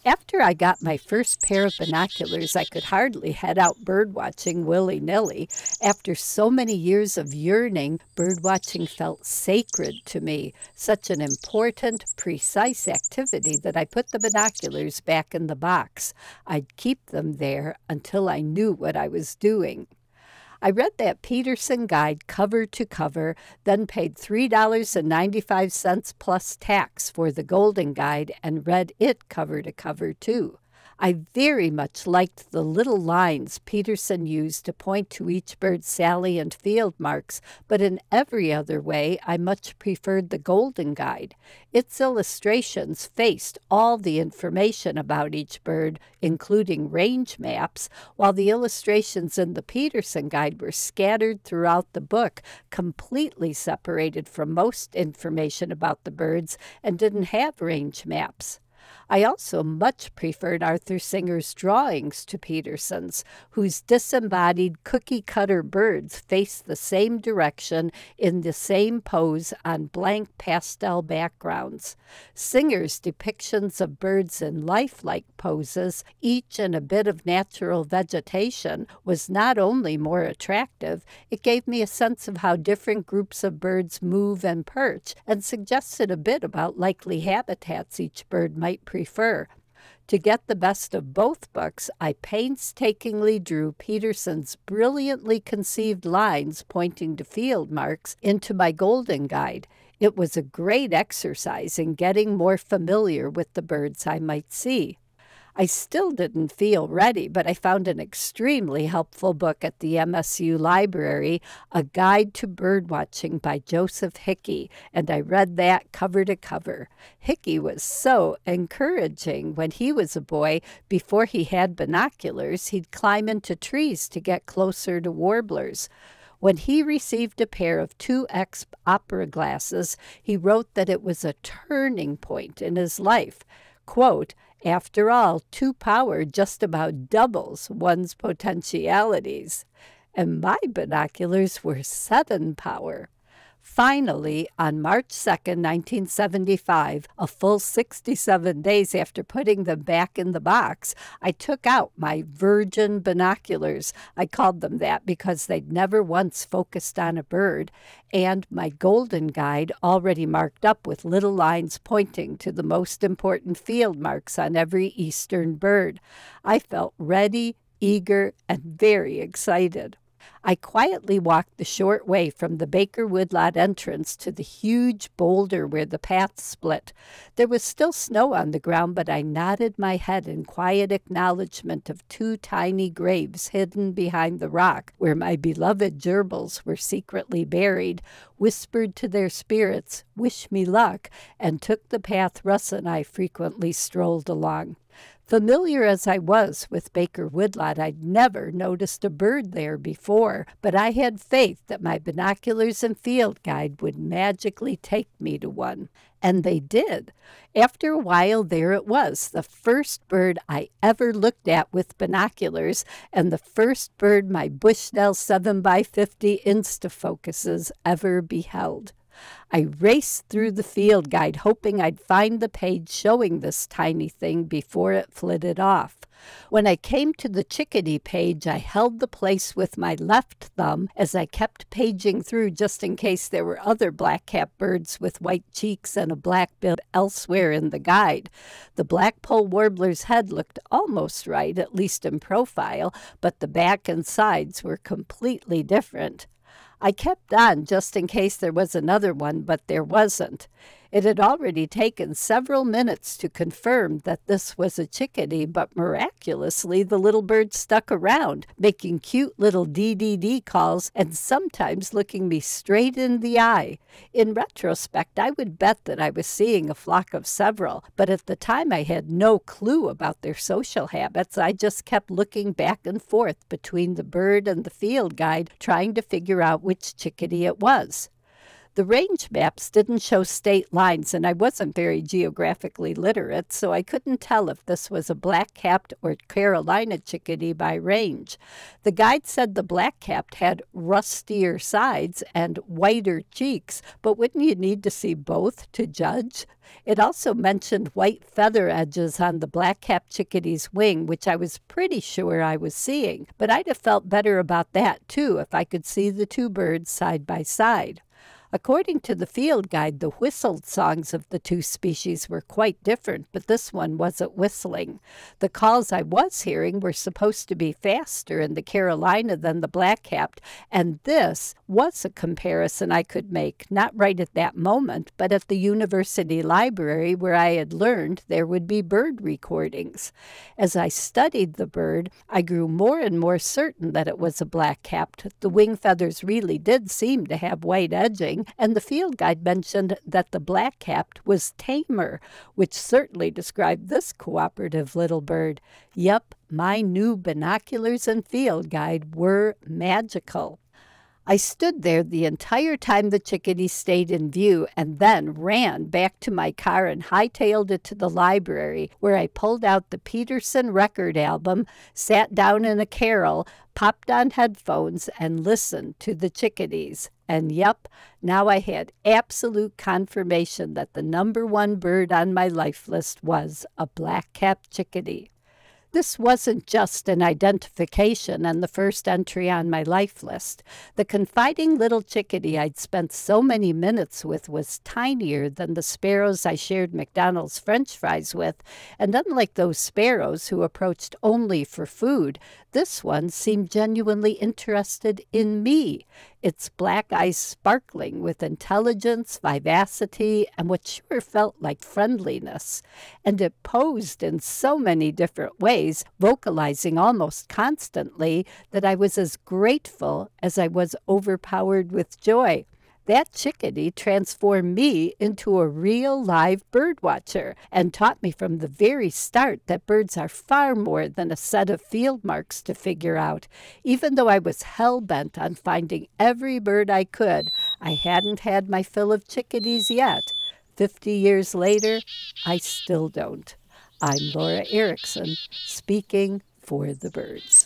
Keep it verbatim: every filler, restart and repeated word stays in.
After I got my first pair of binoculars, I could hardly head out birdwatching willy-nilly. After so many years of yearning, birdwatching felt sacred to me, such an important, precise activity that I put the binoculars back in the box. I'd keep them there until I knew what I was doing. I read that Peterson guide cover to cover, then paid three dollars and ninety-five cents plus tax for the Golden Guide and read it cover to cover too. I very much liked the little lines Peterson used to point to each bird's salient field marks, but in every other way I much preferred the Golden Guide. Its illustrations faced all the information about each bird, including range maps, while the illustrations in the Peterson Guide were scattered throughout the book, completely separated from most information about the birds and didn't have range maps. I also much preferred Arthur Singer's drawings to Peterson's, whose disembodied cookie-cutter birds faced the same direction in the same pose on blank pastel backgrounds. Singer's depictions of birds in lifelike poses, each in a bit of natural vegetation, was not only more attractive, it gave me a sense of how different groups of birds move and perch, and suggested a bit about likely habitats each bird might prefer. To get the best of both books, I painstakingly drew Peterson's brilliantly conceived lines pointing to field marks into my Golden Guide. It was a great exercise in getting more familiar with the birds I might see. I still didn't feel ready, but I found an extremely helpful book at the M S U library, A Guide to Birdwatching by Joseph Hickey, and I read that cover to cover. Hickey was so encouraging. When he was a boy, before he had binoculars, he'd climb into trees to get closer to warblers. When he received a pair of two X opera glasses, he wrote that it was a turning point in his life. Quote, "After all, two power just about doubles one's potentialities." And my binoculars were seven power. Finally, on March second, nineteen seventy-five, a full sixty-seven days after putting them back in the box, I took out my virgin binoculars. I called them that because they'd never once focused on a bird, and my Golden Guide already marked up with little lines pointing to the most important field marks on every eastern bird. I felt ready, eager, and very excited. I quietly walked the short way from the Baker Woodlot entrance to the huge boulder where the path split. There was still snow on the ground, but I nodded my head in quiet acknowledgement of two tiny graves hidden behind the rock where my beloved gerbils were secretly buried, whispered to their spirits, "Wish me luck," and took the path Russ and I frequently strolled along. Familiar as I was with Baker Woodlot, I'd never noticed a bird there before, but I had faith that my binoculars and field guide would magically take me to one. And they did. After a while, there it was, the first bird I ever looked at with binoculars, and the first bird my Bushnell seven by fifty Instafocuses ever beheld. I raced through the field guide, hoping I'd find the page showing this tiny thing before it flitted off. When I came to the chickadee page, I held the place with my left thumb as I kept paging through just in case there were other black-capped birds with white cheeks and a black bill elsewhere in the guide. The blackpoll warbler's head looked almost right, at least in profile, but the back and sides were completely different. I kept on just in case there was another one, but there wasn't. It had already taken several minutes to confirm that this was a chickadee, but miraculously the little bird stuck around, making cute little D D D calls and sometimes looking me straight in the eye. In retrospect, I would bet that I was seeing a flock of several, but at the time I had no clue about their social habits. I just kept looking back and forth between the bird and the field guide, trying to figure out which chickadee it was. The range maps didn't show state lines, and I wasn't very geographically literate, so I couldn't tell if this was a black-capped or Carolina chickadee by range. The guide said the black-capped had rustier sides and whiter cheeks, but wouldn't you need to see both to judge? It also mentioned white feather edges on the black-capped chickadee's wing, which I was pretty sure I was seeing, but I'd have felt better about that, too, if I could see the two birds side by side. According to the field guide, the whistled songs of the two species were quite different, but this one wasn't whistling. The calls I was hearing were supposed to be faster in the Carolina than the black-capped, and this was a comparison I could make, not right at that moment, but at the university library where I had learned there would be bird recordings. As I studied the bird, I grew more and more certain that it was a black-capped. The wing feathers really did seem to have white edging, and the field guide mentioned that the black-capped was tamer, which certainly described this cooperative little bird. Yep, my new binoculars and field guide were magical. I stood there the entire time the chickadee stayed in view and then ran back to my car and hightailed it to the library, where I pulled out the Peterson record album, sat down in a carrel, popped on headphones, and listened to the chickadees. And yep, now I had absolute confirmation that the number one bird on my life list was a black-capped chickadee. This wasn't just an identification and the first entry on my life list. The confiding little chickadee I'd spent so many minutes with was tinier than the sparrows I shared McDonald's French fries with, and unlike those sparrows who approached only for food, this one seemed genuinely interested in me, its black eyes sparkling with intelligence, vivacity, and what sure felt like friendliness. And it posed in so many different ways, vocalizing almost constantly, that I was as grateful as I was overpowered with joy. That chickadee transformed me into a real live bird watcher and taught me from the very start that birds are far more than a set of field marks to figure out. Even though I was hell-bent on finding every bird I could, I hadn't had my fill of chickadees yet. Fifty years later, I still don't. I'm Laura Erickson, speaking for the birds.